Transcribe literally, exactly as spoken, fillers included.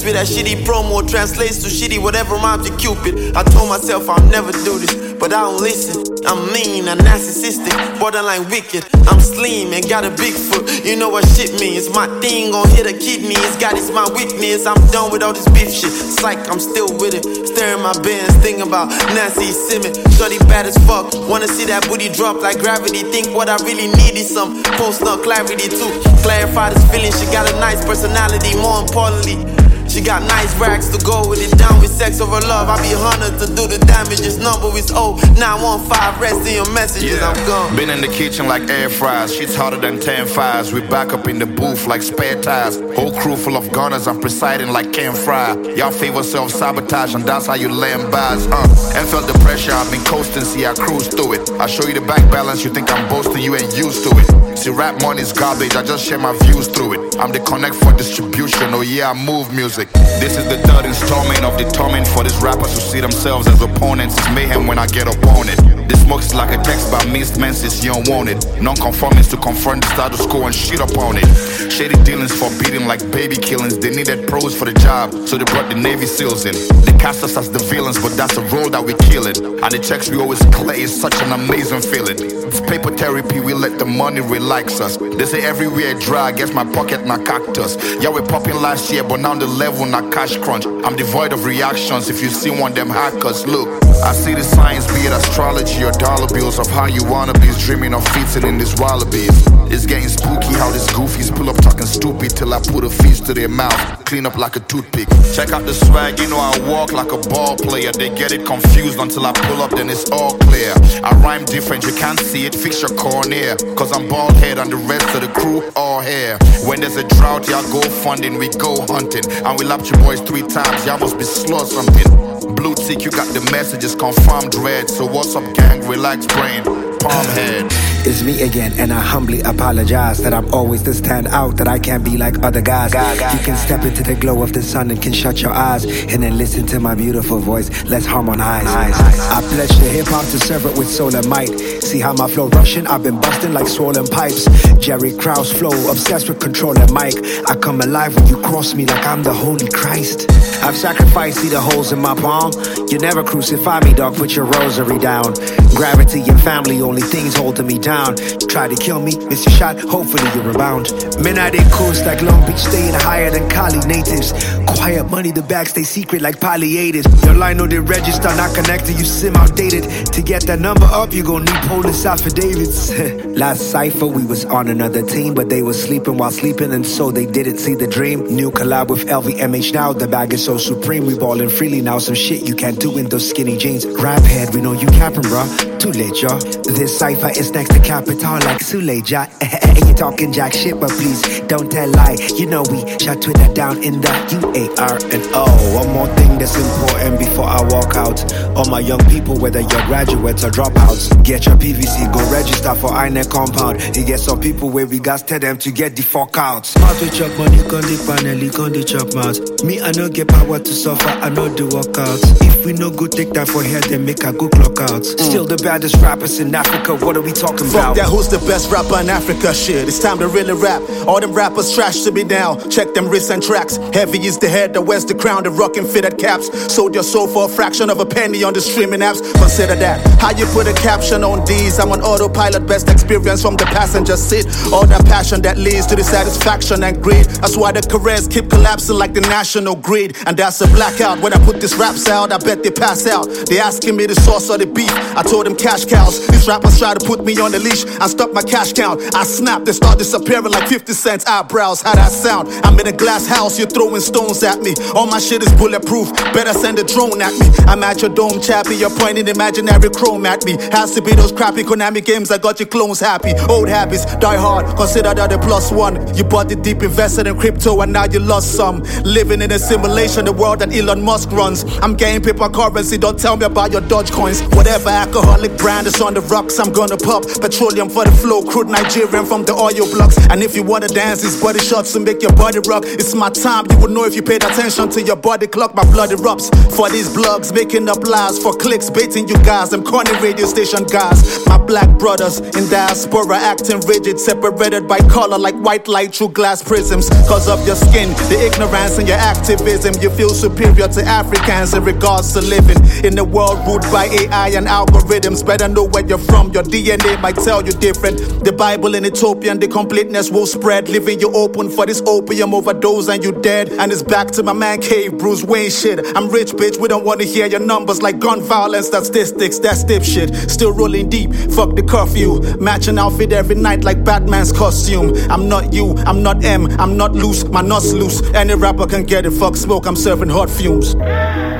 Beats with that shitty promo, translates to shitty whatever rhymes to Cupid. I told myself I'll never do this, but I don't listen. I'm mean, I'm narcissistic, borderline wicked. I'm slim and got a big foot. You know what shit means. My thing gon' hit a kidney. It's God, it's my weakness. I'm done with all this beef shit. It's like I'm still with it. Staring my bands, thinking about Nancy Simmons. Shorty bad as fuck. Wanna see that booty drop like gravity. Think what I really need is some post-nut clarity to clarify this feeling. She got a nice personality, more importantly. She got nice racks to go with it. Down with sex over love. I be honored to do the damage. This number is oh nine one five. Rest in your messages. Yeah. I'm gone. Been in the kitchen like air fries. She's hotter than ten fires. We back up in the booth like spare tires. Whole crew full of gunners. I'm presiding like Ken Fry. Y'all favor self-sabotage and that's how you land bars. Uh, and felt the pressure. I've been coasting. See I cruise through it. I show you the bank balance. You think I'm boasting. You ain't used to it. See rap money's garbage. I just share my views through it. I'm the connect for distribution. Oh yeah, I move music. This is the third installment of the torment for these rappers who see themselves as opponents. It's mayhem when I get up on it. This smoke is like a text by missed menses, you don't want it. Non-conformist to confront the status quo and shit upon it. Shady dealings forbidden like baby killings. They needed pros for the job, so they brought the Navy SEALs in. They cast us as the villains, but that's the role that we kill it. And the checks we always clear is such an amazing feeling. It's paper therapy, we let the money relax us. They say everywhere dry, I guess my pocket, my cactus. Yeah, we popping last year, but now the level not cash crunch. I'm devoid of reactions. If you see one them hackers, look, I see the signs, be it astrology or dollar bills, of how you wanna be dreaming of feasting in these wallabies. It's getting spooky how these goofies pull up talking stupid till I put a feast to their mouth, clean up like a toothpick. Check out the swag, you know I walk like a ball player. They get it confused until I pull up, then it's all clear. I rhyme different, you can't see it, fix your cornea. Cause I'm bald head and the rest of the crew all hair. When there's a drought, y'all go funding, we go hunting. And we lapped your boys three times, y'all must be slow or something. Blue tick, you got the messages confirmed red. So what's up gang, relax brain, palm head. It's me again, and I humbly apologize that I'm always the standout, that I can't be like other guys. You can step into the glow of the sun and can shut your eyes and then listen to my beautiful voice. Let's harmonize. I pledge to hip-hop to serve it with soul and might. See how my flow rushing? I've been busting like swollen pipes. Jerry Krause flow, obsessed with controlling mic. I come alive when you cross me like I'm the Holy Christ. I've sacrificed, see the holes in my palm. You never crucify me, dog, put your rosary down. Gravity and family, only things holding me down. Try to kill me, miss your shot, hopefully you rebound. Men I they coast like Long Beach, staying higher than Cali natives. Quiet money, the bags stay secret like polyators. Your line know they register, not connected, you sim outdated. To get that number up, you gon' need police affidavits. Last cypher, we was on another team, but they was sleeping while sleeping, and so they didn't see the dream. New collab with L V M H now, the bag is so supreme. We ballin' freely now, some shit you can't do in those skinny jeans. Rap head, we know you capping, bruh. Too late, y'all. This cypher is next to Capital like Suleja. You talking jack shit, but please don't tell lie. You know we shut Twitter down in the U A R and O. One more thing that's important before I walk out. All my young people, whether you're graduates or dropouts, get your P V C, go register for I N E C compound. You get some people where we got tell them to get the fuck out. Smart to chop money, con the panel, con the chop mouth. Me, I no get power to suffer, I no do workouts. If we no go take that for hair, then make a go clock out. Mm. Still the baddest rappers in Africa, what are we talking Fuck about? That, who's the best rapper in Africa? Shit, it's time to really rap. All them rappers trash to me now. Check them wrists and tracks. Heavy is the head, the wears the crown, the rockin' fitted caps. Sold your soul for a fraction of a penny on the streaming apps. Consider that. How you put a caption on these? I'm on autopilot, best experience from the passenger seat. All that passion that leads to the satisfaction and greed. That's why the careers keep collapsing like the national grid. And that's a blackout. When I put these raps out, I bet they pass out. They asking me the source of the beef. I told them cash cows. These rappers try to put me on the leash and stop my cash count. I snap, they start disappearing like fifty cents eyebrows. How that sound? I'm in a glass house, you're throwing stones at me. All my shit is bulletproof, better send a drone at me. I'm at your dome, chappy, you're pointing imaginary chrome at me. Has to be those crappy Konami games that got your clones happy. Old habits, die hard, consider that a plus one. You bought the deep, invested in crypto and now you lost some. Living in a simulation, the world that Elon Musk runs. I'm getting paper currency, don't tell me about your Dogecoins. Whatever alcoholic brand is on the rocks, I'm gonna pop. But petroleum for the flow, crude Nigerian from the oil blocks. And if you wanna dance, these body shots to make your body rock. It's my time, you would know if you paid attention to your body clock. My blood erupts for these blogs, making up lies for clicks, baiting you guys, them corny radio station guys. My black brothers in diaspora acting rigid, separated by color like white light through glass prisms. Cause of your skin, the ignorance and your activism, you feel superior to Africans in regards to living in a world ruled by A I and algorithms. Better know where you're from, your D N A might tell you different. The Bible in Ethiopian, the completeness will spread, leaving you open for this opium overdose and you dead. And it's back to my man cave, Bruce Wayne shit. I'm rich, bitch, we don't wanna hear your numbers like gun violence statistics, that's dipshit. Still rolling deep, fuck the curfew, matching outfit every night like Batman's costume. I'm not you, I'm not M, I'm not loose, my nuts loose. Any rapper can get it, fuck smoke, I'm serving hot fumes.